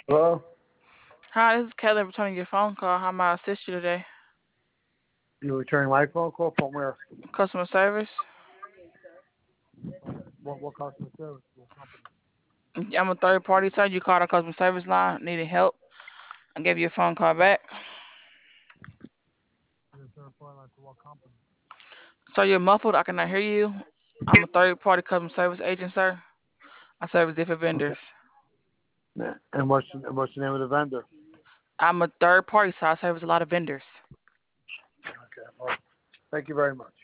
Hello? Hi, this is Kelly returning your phone call. How may I assist you today? You returning my phone call from where? Customer service. What customer service? What company? I'm a third party, sir. You called our customer service line, needing help. I gave you a phone call back. You're a third party like what company? Sir, you're muffled. I cannot hear you. I'm a third party customer service agent, sir. I service different Okay. vendors. And what's the name of the vendor? I'm a third party, so I service a lot of vendors. Okay. Well, thank you very much.